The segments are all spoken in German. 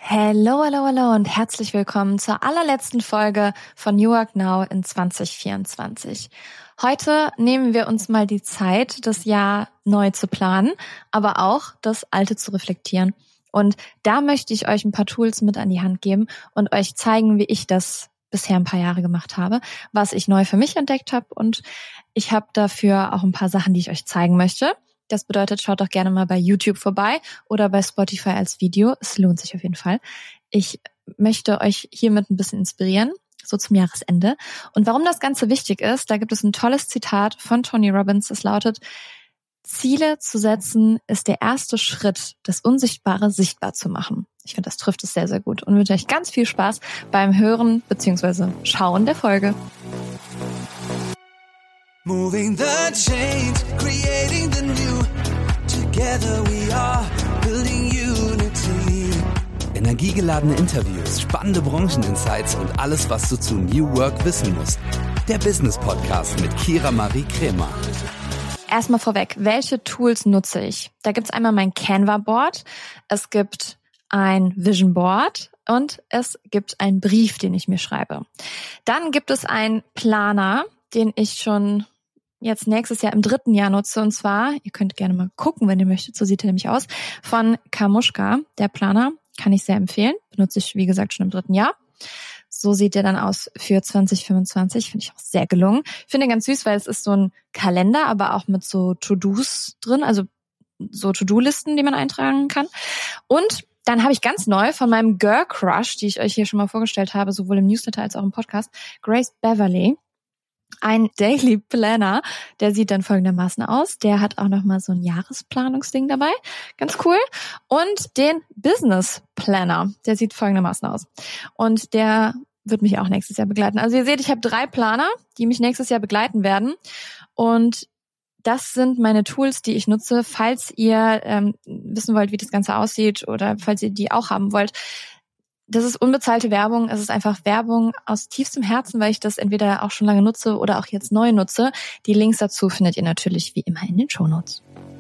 Hello, hello, hello und herzlich willkommen zur allerletzten Folge von New Work Now in 2024. Heute nehmen wir uns mal die Zeit, das Jahr neu zu planen, aber auch das Alte zu reflektieren. Und da möchte ich euch ein paar Tools mit an die Hand geben und euch zeigen, wie ich das bisher ein paar Jahre gemacht habe, was ich neu für mich entdeckt habe. Und ich habe dafür auch ein paar Sachen, die ich euch zeigen möchte. Das bedeutet, schaut doch gerne mal bei YouTube vorbei oder bei Spotify als Video. Es lohnt sich auf jeden Fall. Ich möchte euch hiermit ein bisschen inspirieren, so zum Jahresende. Und warum das Ganze wichtig ist, da gibt es ein tolles Zitat von Tony Robbins. Es lautet: Ziele zu setzen ist der erste Schritt, das Unsichtbare sichtbar zu machen. Ich finde, das trifft es sehr, sehr gut und wünsche euch ganz viel Spaß beim Hören bzw. Schauen der Folge. Moving the chains, creating the new. Together we are building unity. Energiegeladene Interviews, spannende Brancheninsights und alles, was du zu New Work wissen musst. Der Business Podcast mit Kira Marie Kremer. Erstmal vorweg, welche Tools nutze ich? Da gibt's einmal mein Canva-Board, es gibt ein Vision Board und es gibt einen Brief, den ich mir schreibe. Dann gibt es einen Planer, den ich schon jetzt nächstes Jahr im 3. Jahr nutze, und zwar, ihr könnt gerne mal gucken, wenn ihr möchtet, so sieht er nämlich aus, von Kamushka, der Planer, kann ich sehr empfehlen, benutze ich, wie gesagt, schon im 3. Jahr. So sieht der dann aus für 2025, finde ich auch sehr gelungen. Ich finde ganz süß, weil es ist so ein Kalender, aber auch mit so To-Dos drin, also so To-Do-Listen, die man eintragen kann. Und dann habe ich ganz neu von meinem Girl Crush, die ich euch hier schon mal vorgestellt habe, sowohl im Newsletter als auch im Podcast, Grace Beverley, ein Daily Planner, der sieht dann folgendermaßen aus. Der hat auch nochmal so ein Jahresplanungsding dabei. Ganz cool. Und den Business Planner, der sieht folgendermaßen aus. Und der wird mich auch nächstes Jahr begleiten. Also ihr seht, ich habe 3 Planer, die mich nächstes Jahr begleiten werden. Und das sind meine Tools, die ich nutze, falls ihr wissen wollt, wie das Ganze aussieht oder falls ihr die auch haben wollt. Das ist unbezahlte Werbung. Es ist einfach Werbung aus tiefstem Herzen, weil ich das entweder auch schon lange nutze oder auch jetzt neu nutze. Die Links dazu findet ihr natürlich wie immer in den Shownotes.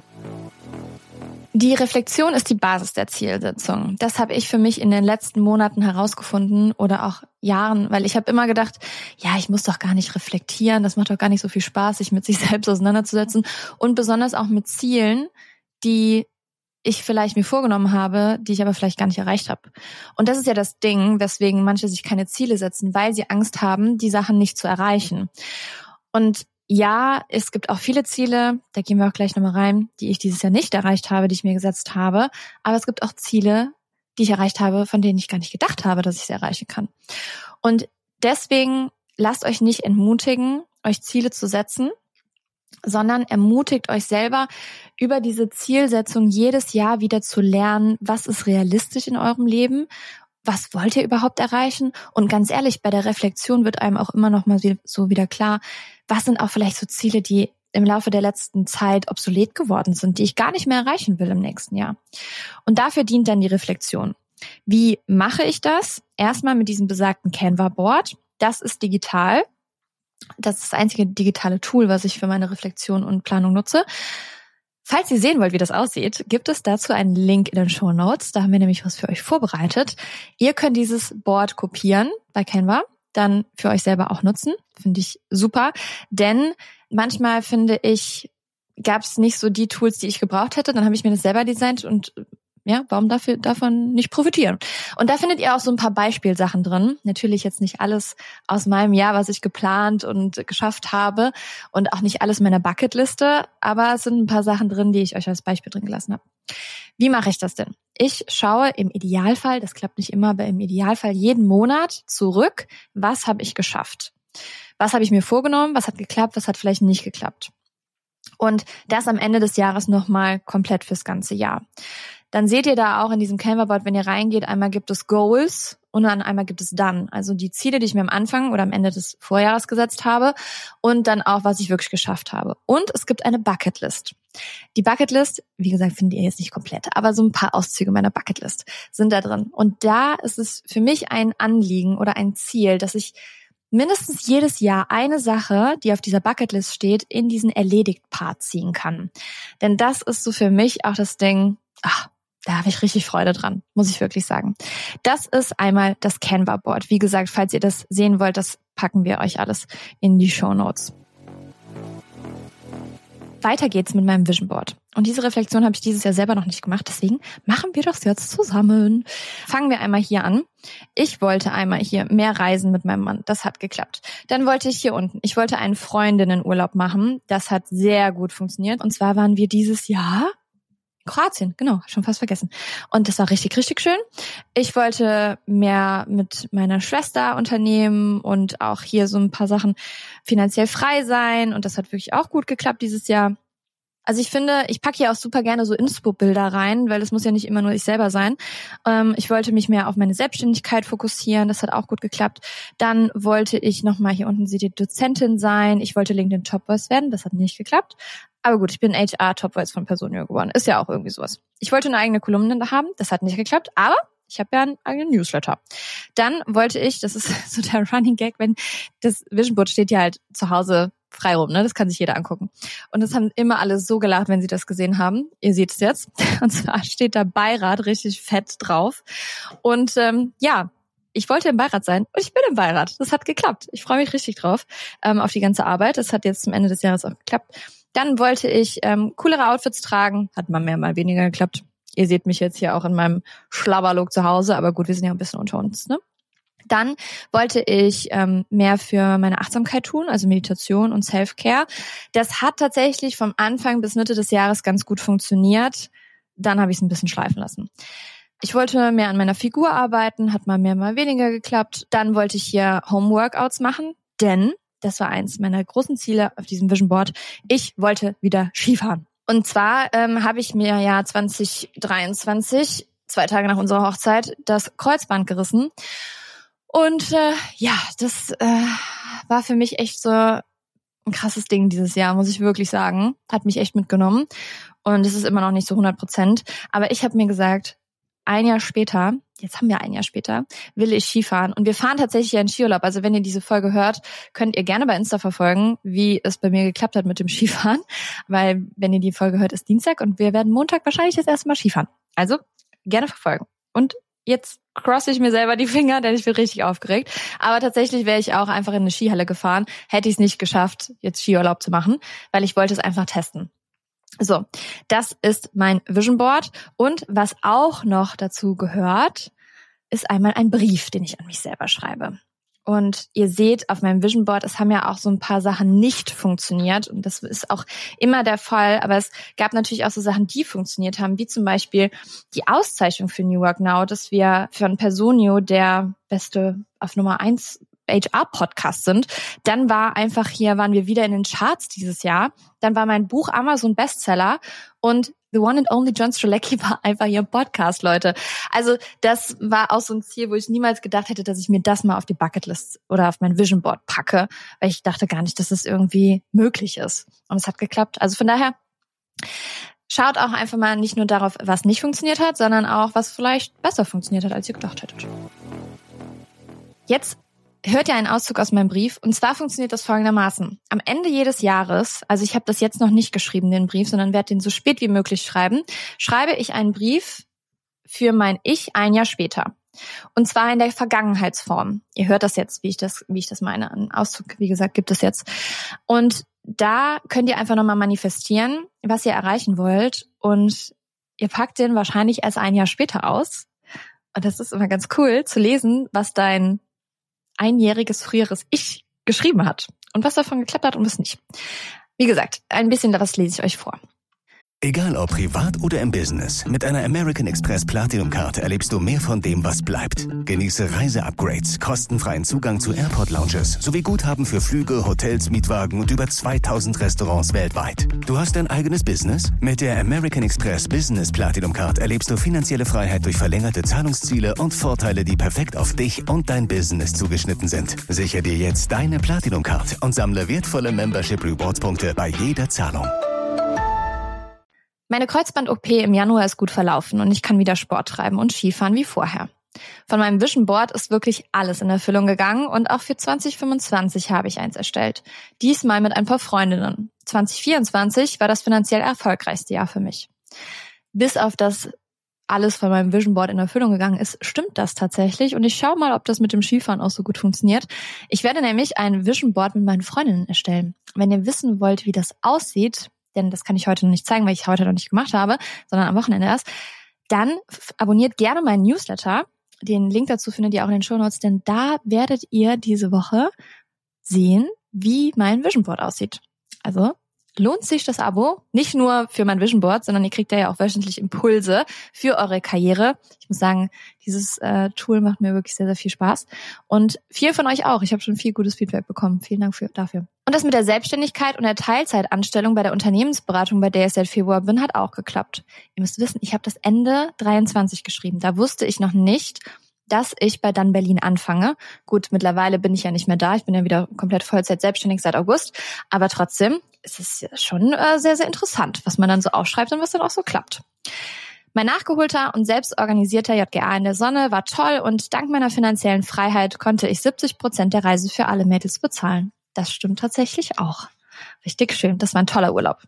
Die Reflexion ist die Basis der Zielsetzung. Das habe ich für mich in den letzten Monaten herausgefunden oder auch Jahren, weil ich habe immer gedacht, ja, ich muss doch gar nicht reflektieren, das macht doch gar nicht so viel Spaß, sich mit sich selbst auseinanderzusetzen und besonders auch mit Zielen, die ich vielleicht mir vorgenommen habe, die ich aber vielleicht gar nicht erreicht habe. Und das ist ja das Ding, weswegen manche sich keine Ziele setzen, weil sie Angst haben, die Sachen nicht zu erreichen. Und ja, es gibt auch viele Ziele, da gehen wir auch gleich nochmal rein, die ich dieses Jahr nicht erreicht habe, die ich mir gesetzt habe. Aber es gibt auch Ziele, die ich erreicht habe, von denen ich gar nicht gedacht habe, dass ich sie erreichen kann. Und deswegen lasst euch nicht entmutigen, euch Ziele zu setzen, sondern ermutigt euch selber, über diese Zielsetzung jedes Jahr wieder zu lernen, was ist realistisch in eurem Leben, was wollt ihr überhaupt erreichen? Und ganz ehrlich, bei der Reflexion wird einem auch immer noch mal so wieder klar, was sind auch vielleicht so Ziele, die im Laufe der letzten Zeit obsolet geworden sind, die ich gar nicht mehr erreichen will im nächsten Jahr. Und dafür dient dann die Reflexion. Wie mache ich das? Erstmal mit diesem besagten Canva-Board. Das ist digital. Das ist das einzige digitale Tool, was ich für meine Reflexion und Planung nutze. Falls ihr sehen wollt, wie das aussieht, gibt es dazu einen Link in den Shownotes. Da haben wir nämlich was für euch vorbereitet. Ihr könnt dieses Board kopieren bei Canva, dann für euch selber auch nutzen. Finde ich super, denn manchmal finde ich, gab es nicht so die Tools, die ich gebraucht hätte. Dann habe ich mir das selber designt und ja, warum davon nicht profitieren? Und da findet ihr auch so ein paar Beispielsachen drin. Natürlich jetzt nicht alles aus meinem Jahr, was ich geplant und geschafft habe und auch nicht alles meiner Bucketliste, aber es sind ein paar Sachen drin, die ich euch als Beispiel drin gelassen habe. Wie mache ich das denn? Ich schaue im Idealfall, das klappt nicht immer, aber im Idealfall jeden Monat zurück, was habe ich geschafft? Was habe ich mir vorgenommen? Was hat geklappt? Was hat vielleicht nicht geklappt? Und das am Ende des Jahres nochmal komplett fürs ganze Jahr. Dann seht ihr da auch in diesem Canva-Board, wenn ihr reingeht, einmal gibt es Goals und dann einmal gibt es Done. Also die Ziele, die ich mir am Anfang oder am Ende des Vorjahres gesetzt habe und dann auch, was ich wirklich geschafft habe. Und es gibt eine Bucketlist. Die Bucketlist, wie gesagt, findet ihr jetzt nicht komplett, aber so ein paar Auszüge meiner Bucketlist sind da drin. Und da ist es für mich ein Anliegen oder ein Ziel, dass ich mindestens jedes Jahr eine Sache, die auf dieser Bucketlist steht, in diesen Erledigt-Part ziehen kann. Denn das ist so für mich auch das Ding, Da habe ich richtig Freude dran, muss ich wirklich sagen. Das ist einmal das Canva-Board. Wie gesagt, falls ihr das sehen wollt, das packen wir euch alles in die Shownotes. Weiter geht's mit meinem Vision Board. Und diese Reflexion habe ich dieses Jahr selber noch nicht gemacht, deswegen machen wir das jetzt zusammen. Fangen wir einmal hier an. Ich wollte einmal hier mehr reisen mit meinem Mann. Das hat geklappt. Dann wollte ich hier unten, ich wollte einen Freundinnenurlaub machen. Das hat sehr gut funktioniert. Und zwar waren wir dieses Jahr in Kroatien, genau, schon fast vergessen. Und das war richtig, richtig schön. Ich wollte mehr mit meiner Schwester unternehmen und auch hier so ein paar Sachen finanziell frei sein. Und das hat wirklich auch gut geklappt dieses Jahr. Also ich finde, ich packe hier auch super gerne so Inspo-Bilder rein, weil es muss ja nicht immer nur ich selber sein. Ich wollte mich mehr auf meine Selbstständigkeit fokussieren, das hat auch gut geklappt. Dann wollte ich nochmal, hier unten seht ihr, Dozentin sein. Ich wollte LinkedIn Top Voice werden, das hat nicht geklappt. Aber gut, ich bin HR Top Voice von Personio geworden, ist ja auch irgendwie sowas. Ich wollte eine eigene Kolumne haben, das hat nicht geklappt, aber ich habe ja einen eigenen Newsletter. Dann wollte ich, das ist so der Running Gag, wenn das Vision Board steht ja halt zu Hause frei rum, ne? Das kann sich jeder angucken. Und das haben immer alle so gelacht, wenn sie das gesehen haben. Ihr seht es jetzt. Und zwar steht da Beirat richtig fett drauf. Und ja, ich wollte im Beirat sein und ich bin im Beirat. Das hat geklappt. Ich freue mich richtig drauf, auf die ganze Arbeit. Das hat jetzt zum Ende des Jahres auch geklappt. Dann wollte ich coolere Outfits tragen. Hat mal mehr, mal weniger geklappt. Ihr seht mich jetzt hier auch in meinem Schlabberlook zu Hause. Aber gut, wir sind ja ein bisschen unter uns, ne? Dann wollte ich mehr für meine Achtsamkeit tun, also Meditation und Self-Care. Das hat tatsächlich vom Anfang bis Mitte des Jahres ganz gut funktioniert. Dann habe ich es ein bisschen schleifen lassen. Ich wollte mehr an meiner Figur arbeiten, hat mal mehr, mal weniger geklappt. Dann wollte ich hier Home-Workouts machen, denn das war eins meiner großen Ziele auf diesem Vision Board. Ich wollte wieder Skifahren. Und zwar habe ich mir ja 2023, 2 Tage nach unserer Hochzeit, das Kreuzband gerissen. Und ja, das war für mich echt so ein krasses Ding dieses Jahr, muss ich wirklich sagen. Hat mich echt mitgenommen. Und es ist immer noch nicht so 100%. Aber ich habe mir gesagt, ein Jahr später, jetzt haben wir ein Jahr später, will ich Skifahren. Und wir fahren tatsächlich einen Skiurlaub. Also wenn ihr diese Folge hört, könnt ihr gerne bei Insta verfolgen, wie es bei mir geklappt hat mit dem Skifahren. Weil wenn ihr die Folge hört, ist Dienstag und wir werden Montag wahrscheinlich das erste Mal Skifahren. Also gerne verfolgen. Und jetzt crosse ich mir selber die Finger, denn ich bin richtig aufgeregt. Aber tatsächlich wäre ich auch einfach in eine Skihalle gefahren, hätte ich es nicht geschafft, jetzt Skiurlaub zu machen, weil ich wollte es einfach testen. So, das ist mein Vision Board. Und was auch noch dazu gehört, ist einmal ein Brief, den ich an mich selber schreibe. Und ihr seht auf meinem Vision Board, es haben ja auch so ein paar Sachen nicht funktioniert. Und das ist auch immer der Fall. Aber es gab natürlich auch so Sachen, die funktioniert haben, wie zum Beispiel die Auszeichnung für New Work Now, dass wir von Personio der beste auf Nummer 1 HR-Podcast sind. Dann waren wir wieder in den Charts dieses Jahr. Dann war mein Buch Amazon Bestseller und The One and Only John Strzelecki war einfach hier im Podcast, Leute. Also das war auch so ein Ziel, wo ich niemals gedacht hätte, dass ich mir das mal auf die Bucketlist oder auf mein Vision Board packe, weil ich dachte gar nicht, dass es irgendwie möglich ist. Und es hat geklappt. Also von daher, schaut auch einfach mal nicht nur darauf, was nicht funktioniert hat, sondern auch, was vielleicht besser funktioniert hat, als ihr gedacht hättet. Jetzt hört ihr einen Auszug aus meinem Brief. Und zwar funktioniert das folgendermaßen. Am Ende jedes Jahres, also ich habe das jetzt noch nicht geschrieben, den Brief, sondern werde den so spät wie möglich schreiben, schreibe ich einen Brief für mein Ich ein Jahr später. Und zwar in der Vergangenheitsform. Ihr hört das jetzt, wie ich das meine. Einen Auszug, wie gesagt, gibt es jetzt. Und da könnt ihr einfach nochmal manifestieren, was ihr erreichen wollt. Und ihr packt den wahrscheinlich erst ein Jahr später aus. Und das ist immer ganz cool zu lesen, was dein einjähriges früheres Ich geschrieben hat und was davon geklappt hat und was nicht. Wie gesagt, ein bisschen daraus lese ich euch vor. Egal ob privat oder im Business, mit einer American Express Platinum Card erlebst du mehr von dem, was bleibt. Genieße Reise-Upgrades, kostenfreien Zugang zu Airport-Lounges sowie Guthaben für Flüge, Hotels, Mietwagen und über 2000 Restaurants weltweit. Du hast dein eigenes Business? Mit der American Express Business Platinum Card erlebst du finanzielle Freiheit durch verlängerte Zahlungsziele und Vorteile, die perfekt auf dich und dein Business zugeschnitten sind. Sichere dir jetzt deine Platinum Card und sammle wertvolle Membership Rewards Punkte bei jeder Zahlung. Meine Kreuzband-OP im Januar ist gut verlaufen und ich kann wieder Sport treiben und Skifahren wie vorher. Von meinem Vision Board ist wirklich alles in Erfüllung gegangen und auch für 2025 habe ich eins erstellt. Diesmal mit ein paar Freundinnen. 2024 war das finanziell erfolgreichste Jahr für mich. Bis auf das alles von meinem Vision Board in Erfüllung gegangen ist, stimmt das tatsächlich. Und ich schaue mal, ob das mit dem Skifahren auch so gut funktioniert. Ich werde nämlich ein Vision Board mit meinen Freundinnen erstellen. Wenn ihr wissen wollt, wie das aussieht, denn das kann ich heute noch nicht zeigen, weil ich heute noch nicht gemacht habe, sondern am Wochenende erst, dann abonniert gerne meinen Newsletter. Den Link dazu findet ihr auch in den Shownotes, denn da werdet ihr diese Woche sehen, wie mein Vision Board aussieht. Also lohnt sich das Abo, nicht nur für mein Vision Board, sondern ihr kriegt da ja auch wöchentlich Impulse für eure Karriere. Ich muss sagen, dieses Tool macht mir wirklich sehr, sehr viel Spaß. Und viel von euch auch. Ich habe schon viel gutes Feedback bekommen. Vielen Dank dafür. Und das mit der Selbstständigkeit und der Teilzeitanstellung bei der Unternehmensberatung, bei der ich seit Februar bin, hat auch geklappt. Ihr müsst wissen, ich habe das Ende 23 geschrieben. Da wusste ich noch nicht, dass ich bei Done Berlin anfange. Gut, mittlerweile bin ich ja nicht mehr da. Ich bin ja wieder komplett Vollzeit selbstständig seit August. Aber trotzdem ist es schon sehr, sehr interessant, was man dann so aufschreibt und was dann auch so klappt. Mein nachgeholter und selbstorganisierter JGA in der Sonne war toll und dank meiner finanziellen Freiheit konnte ich 70% der Reise für alle Mädels bezahlen. Das stimmt tatsächlich auch. Richtig schön. Das war ein toller Urlaub.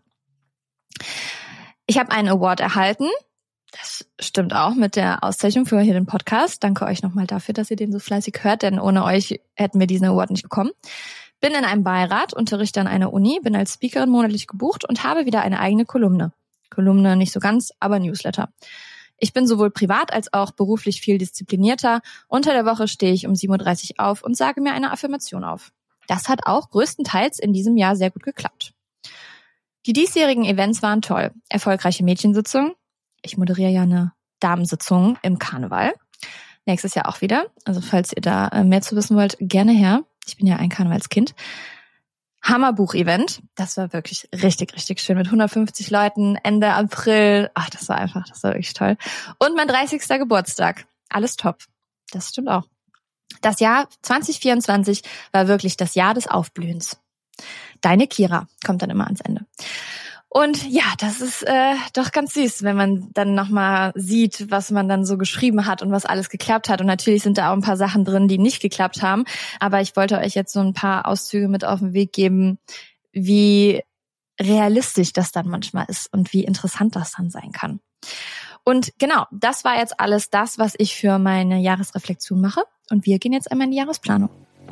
Ich habe einen Award erhalten. Das stimmt auch mit der Auszeichnung für hier den Podcast. Danke euch nochmal dafür, dass ihr den so fleißig hört, denn ohne euch hätten wir diesen Award nicht bekommen. Bin in einem Beirat, unterrichte an einer Uni, bin als Speakerin monatlich gebucht und habe wieder eine eigene Kolumne. Kolumne nicht so ganz, aber Newsletter. Ich bin sowohl privat als auch beruflich viel disziplinierter. Unter der Woche stehe ich um 7.30 Uhr auf und sage mir eine Affirmation auf. Das hat auch größtenteils in diesem Jahr sehr gut geklappt. Die diesjährigen Events waren toll. Erfolgreiche Mädchensitzung. Ich moderiere ja eine Damensitzung im Karneval. Nächstes Jahr auch wieder. Also falls ihr da mehr zu wissen wollt, gerne her. Ich bin ja ein Karnevalskind. Hammerbuch-Event. Das war wirklich richtig, richtig schön. Mit 150 Leuten Ende April. Ach, das war wirklich toll. Und mein 30. Geburtstag. Alles top. Das stimmt auch. Das Jahr 2024 war wirklich das Jahr des Aufblühens. Deine Kira kommt dann immer ans Ende. Und ja, das ist doch ganz süß, wenn man dann nochmal sieht, was man dann so geschrieben hat und was alles geklappt hat. Und natürlich sind da auch ein paar Sachen drin, die nicht geklappt haben. Aber ich wollte euch jetzt so ein paar Auszüge mit auf den Weg geben, wie realistisch das dann manchmal ist und wie interessant das dann sein kann. Und genau, das war jetzt alles das, was ich für meine Jahresreflexion mache. Und wir gehen jetzt einmal in die Jahresplanung.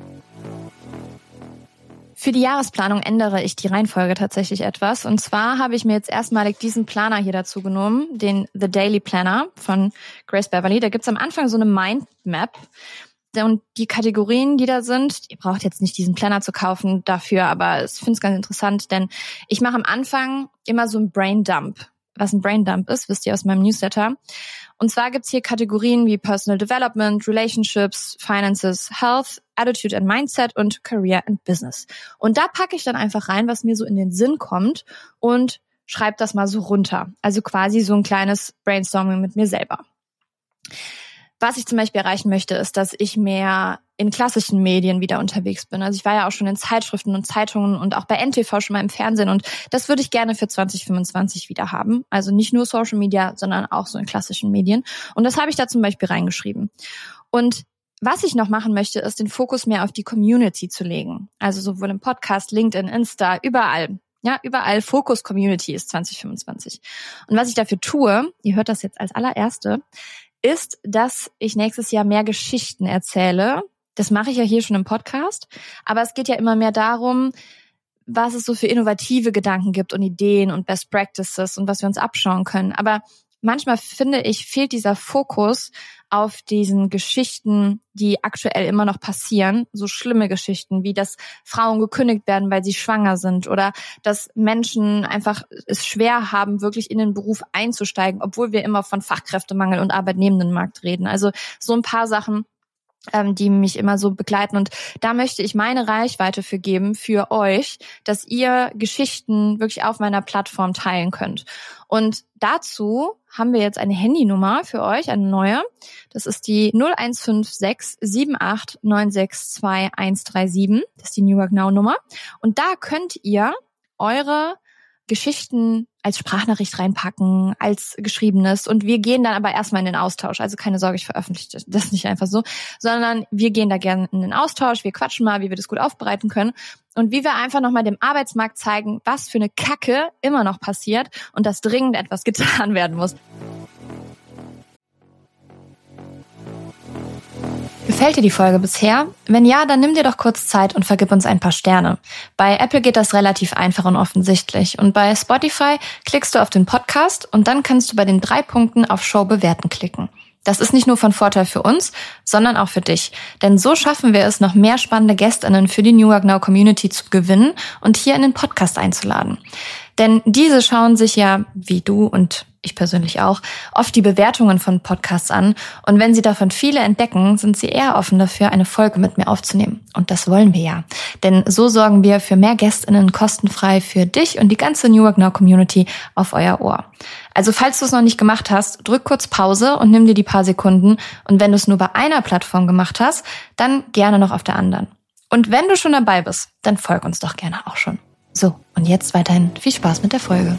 Für die Jahresplanung ändere ich die Reihenfolge tatsächlich etwas. Und zwar habe ich mir jetzt erstmalig diesen Planer hier dazu genommen, den The Daily Planner von Grace Beverly. Da gibt's am Anfang so eine Mindmap. Und die Kategorien, die da sind, ihr braucht jetzt nicht diesen Planner zu kaufen dafür, aber ich finde es ganz interessant, denn ich mache am Anfang immer so einen Braindump. Was ein Braindump ist, wisst ihr aus meinem Newsletter. Und zwar gibt's hier Kategorien wie Personal Development, Relationships, Finances, Health, Attitude and Mindset und Career and Business. Und da packe ich dann einfach rein, was mir so in den Sinn kommt und schreibe das mal so runter. Also quasi so ein kleines Brainstorming mit mir selber. Was ich zum Beispiel erreichen möchte, ist, dass ich mehr in klassischen Medien wieder unterwegs bin. Also ich war ja auch schon in Zeitschriften und Zeitungen und auch bei NTV schon mal im Fernsehen und das würde ich gerne für 2025 wieder haben. Also nicht nur Social Media, sondern auch so in klassischen Medien. Und das habe ich da zum Beispiel reingeschrieben. Und was ich noch machen möchte, ist den Fokus mehr auf die Community zu legen. Also sowohl im Podcast, LinkedIn, Insta, überall. Ja, überall Fokus Community ist 2025. Und was ich dafür tue, ihr hört das jetzt als allererste, ist, dass ich nächstes Jahr mehr Geschichten erzähle. Das mache ich ja hier schon im Podcast. Aber es geht ja immer mehr darum, was es so für innovative Gedanken gibt und Ideen und Best Practices und was wir uns abschauen können. Aber manchmal, finde ich, fehlt dieser Fokus auf diesen Geschichten, die aktuell immer noch passieren. So schlimme Geschichten, wie dass Frauen gekündigt werden, weil sie schwanger sind oder dass Menschen einfach es schwer haben, wirklich in den Beruf einzusteigen, obwohl wir immer von Fachkräftemangel und Arbeitnehmendenmarkt reden. Also so ein paar Sachen, die mich immer so begleiten. Und da möchte ich meine Reichweite für geben, für euch, dass ihr Geschichten wirklich auf meiner Plattform teilen könnt. Und dazu haben wir jetzt eine Handynummer für euch, eine neue. Das ist die 0156 78 962 137. Das ist die New Work Now Nummer. Und da könnt ihr eure Geschichten als Sprachnachricht reinpacken, als Geschriebenes. Und wir gehen dann aber erstmal in den Austausch. Also keine Sorge, ich veröffentliche das nicht einfach so, sondern wir gehen da gerne in den Austausch. Wir quatschen mal, wie wir das gut aufbereiten können. Und wie wir einfach nochmal dem Arbeitsmarkt zeigen, was für eine Kacke immer noch passiert und dass dringend etwas getan werden muss. Gefällt dir die Folge bisher? Wenn ja, dann nimm dir doch kurz Zeit und vergib uns ein paar Sterne. Bei Apple geht das relativ einfach und offensichtlich. Und bei Spotify klickst du auf den Podcast und dann kannst du bei den 3 Punkten auf Show bewerten klicken. Das ist nicht nur von Vorteil für uns, sondern auch für dich. Denn so schaffen wir es, noch mehr spannende GästInnen für die New Work Now Community zu gewinnen und hier in den Podcast einzuladen. Denn diese schauen sich ja, wie du und ich persönlich auch, oft die Bewertungen von Podcasts an. Und wenn sie davon viele entdecken, sind sie eher offen dafür, eine Folge mit mir aufzunehmen. Und das wollen wir ja. Denn so sorgen wir für mehr GästInnen kostenfrei für dich und die ganze New Work Now Community auf euer Ohr. Also falls du es noch nicht gemacht hast, drück kurz Pause und nimm dir die paar Sekunden. Und wenn du es nur bei einer Plattform gemacht hast, dann gerne noch auf der anderen. Und wenn du schon dabei bist, dann folg uns doch gerne auch schon. So, und jetzt weiterhin viel Spaß mit der Folge.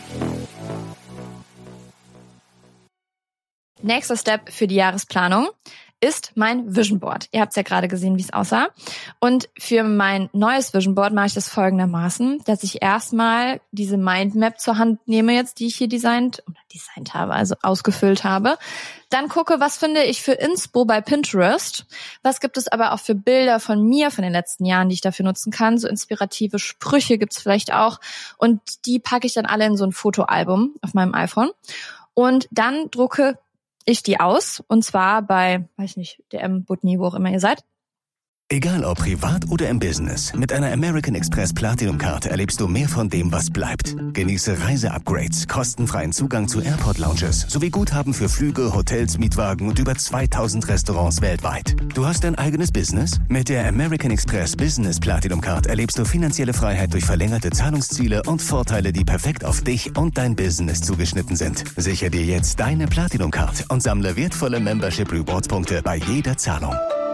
Nächster Step für die Jahresplanung ist mein Vision Board. Ihr habt es ja gerade gesehen, wie es aussah. Und für mein neues Vision Board mache ich das folgendermaßen, dass ich erstmal diese Mindmap zur Hand nehme jetzt, die ich hier designt habe, also ausgefüllt habe. Dann gucke, was finde ich für Inspo bei Pinterest. Was gibt es aber auch für Bilder von mir von den letzten Jahren, die ich dafür nutzen kann. So inspirative Sprüche gibt es vielleicht auch. Und die packe ich dann alle in so ein Fotoalbum auf meinem iPhone. Und dann drucke ich die aus, und zwar bei, DM, Butni, wo auch immer ihr seid. Egal ob privat oder im Business, mit einer American Express Platinum Card erlebst du mehr von dem, was bleibt. Genieße Reise-Upgrades, kostenfreien Zugang zu Airport-Lounges sowie Guthaben für Flüge, Hotels, Mietwagen und über 2000 Restaurants weltweit. Du hast dein eigenes Business? Mit der American Express Business Platinum Card erlebst du finanzielle Freiheit durch verlängerte Zahlungsziele und Vorteile, die perfekt auf dich und dein Business zugeschnitten sind. Sichere dir jetzt deine Platinum Card und sammle wertvolle Membership Rewards Punkte bei jeder Zahlung.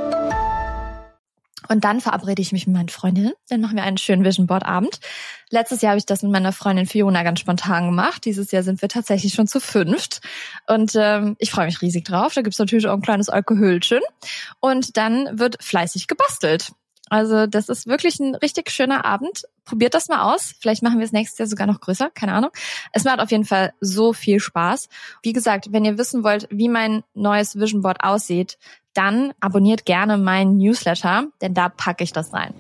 Und dann verabrede ich mich mit meinen Freundinnen. Dann machen wir einen schönen Vision Board Abend. Letztes Jahr habe ich das mit meiner Freundin Fiona ganz spontan gemacht. Dieses Jahr sind wir tatsächlich schon zu 5. Und ich freue mich riesig drauf. Da gibt's natürlich auch ein kleines Alkoholchen. Und dann wird fleißig gebastelt. Also das ist wirklich ein richtig schöner Abend. Probiert das mal aus. Vielleicht machen wir es nächstes Jahr sogar noch größer. Keine Ahnung. Es macht auf jeden Fall so viel Spaß. Wie gesagt, wenn ihr wissen wollt, wie mein neues Vision Board aussieht, dann abonniert gerne meinen Newsletter, denn da packe ich das rein.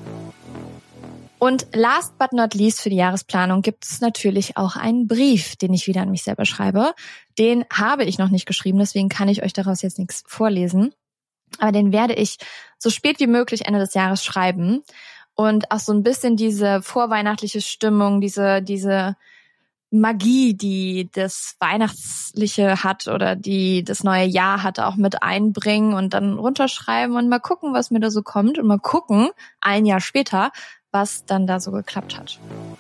Und last but not least für die Jahresplanung gibt es natürlich auch einen Brief, den ich wieder an mich selber schreibe. Den habe ich noch nicht geschrieben, deswegen kann ich euch daraus jetzt nichts vorlesen. Aber den werde ich so spät wie möglich Ende des Jahres schreiben. Und auch so ein bisschen diese vorweihnachtliche Stimmung, diese Magie, die das Weihnachtliche hat oder die das neue Jahr hat, auch mit einbringen und dann runterschreiben und mal gucken, was mir da so kommt und mal gucken, ein Jahr später, was dann da so geklappt hat.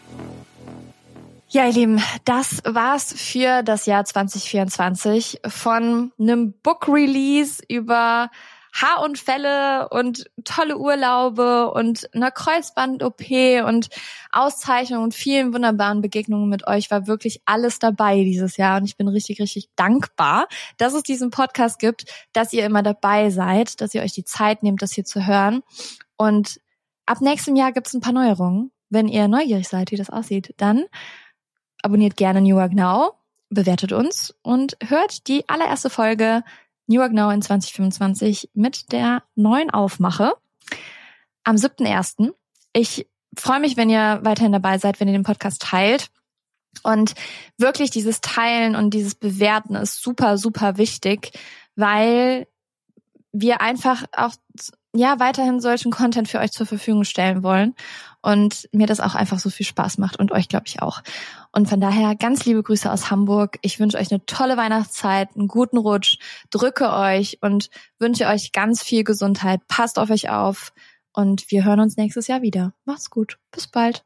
Ja, ihr Lieben, das war's für das Jahr 2024. Von einem Book-Release über Haarunfälle und tolle Urlaube und einer Kreuzband-OP und Auszeichnungen und vielen wunderbaren Begegnungen mit euch war wirklich alles dabei dieses Jahr. Und ich bin richtig, richtig dankbar, dass es diesen Podcast gibt, dass ihr immer dabei seid, dass ihr euch die Zeit nehmt, das hier zu hören. Und ab nächstem Jahr gibt's ein paar Neuerungen. Wenn ihr neugierig seid, wie das aussieht, dann abonniert gerne New Work Now, bewertet uns und hört die allererste Folge New Work Now in 2025 mit der neuen Aufmache am 7.1. Ich freue mich, wenn ihr weiterhin dabei seid, wenn ihr den Podcast teilt. Und wirklich dieses Teilen und dieses Bewerten ist super, super wichtig, weil wir einfach auch weiterhin solchen Content für euch zur Verfügung stellen wollen und mir das auch einfach so viel Spaß macht und euch, glaube ich, auch. Und von daher ganz liebe Grüße aus Hamburg. Ich wünsche euch eine tolle Weihnachtszeit, einen guten Rutsch, drücke euch und wünsche euch ganz viel Gesundheit. Passt auf euch auf und wir hören uns nächstes Jahr wieder. Macht's gut. Bis bald.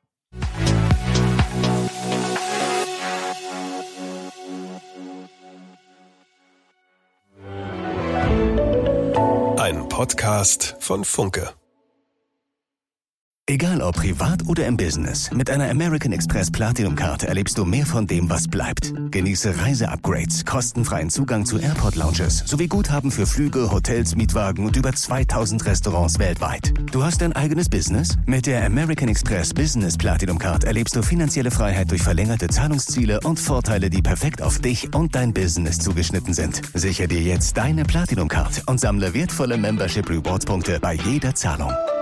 Ein Podcast von Funke. Egal ob privat oder im Business, mit einer American Express Platinum Card erlebst du mehr von dem, was bleibt. Genieße Reise-Upgrades, kostenfreien Zugang zu Airport-Lounges sowie Guthaben für Flüge, Hotels, Mietwagen und über 2000 Restaurants weltweit. Du hast dein eigenes Business? Mit der American Express Business Platinum Card erlebst du finanzielle Freiheit durch verlängerte Zahlungsziele und Vorteile, die perfekt auf dich und dein Business zugeschnitten sind. Sichere dir jetzt deine Platinum Card und sammle wertvolle Membership Rewards Punkte bei jeder Zahlung.